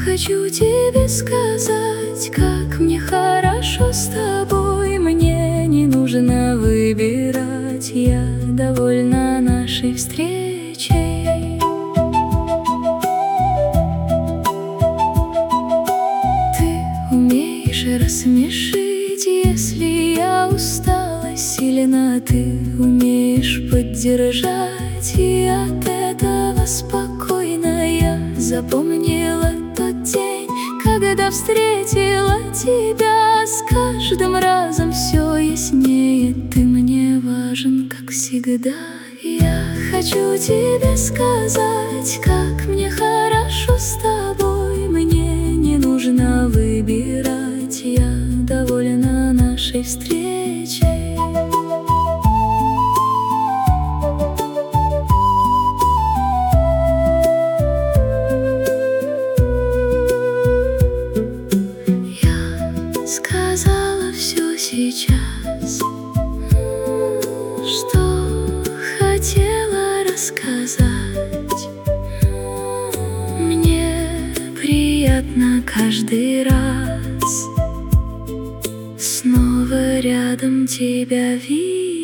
хочу тебе сказать, как мне хорошо с тобой. Мне не нужно выбирать, я довольна нашей встречей. Ты умеешь рассмешить, если я устала сильно. Ты умеешь поддержать, и от этого спокойно. Я запомнила тот день, когда встретила тебя. С каждым разом все яснее. Ты мне важен, как всегда. Я хочу тебе сказать, как мне хорошо с тобой. Мне не нужно выбирать, я довольна нашей встречей. Сказала все сейчас, что хотела рассказать. Мне приятно каждый раз снова рядом тебя видеть.